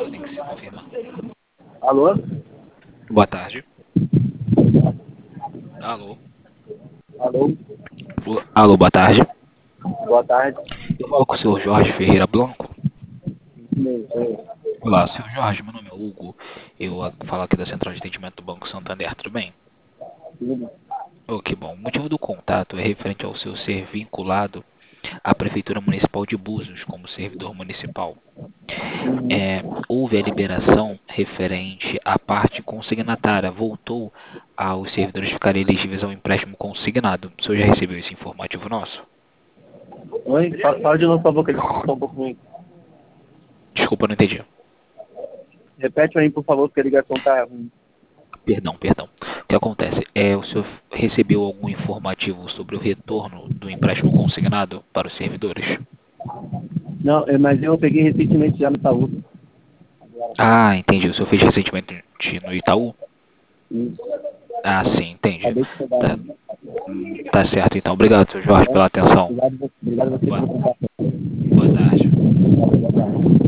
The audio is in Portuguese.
tem que se confirmar. Alô? Boa tarde. Alô? Alô? Alô, boa tarde. Boa tarde. Eu falo com o senhor Jorge Ferreira Blanco. Sim. Olá, senhor Jorge, meu nome é Hugo. Eu falo aqui da Central de Atendimento do Banco Santander, tudo bem? Oh, que bom. O motivo do contato é referente ao seu ser vinculado à Prefeitura Municipal de Búzios como servidor municipal. Houve a liberação referente à parte consignatária, voltou aos servidores ficarem elegíveis ao empréstimo consignado. O senhor já recebeu esse informativo nosso? Oi? Fala de novo, por favor, que ele tá um pouco ruim. Desculpa, eu não entendi. Repete aí, por favor, porque a ligação tá ruim. Perdão. O que acontece? O senhor recebeu algum informativo sobre o retorno do empréstimo consignado para os servidores? Não, mas eu peguei recentemente já no Itaú. Ah, entendi. O senhor fez recentemente no Itaú? Isso. Ah, sim, entendi. Acabei de pegar. Tá, tá certo, então. Obrigado, senhor Jorge, pela atenção. Obrigado você Boa, pelo contato. boa tarde. Boa tarde.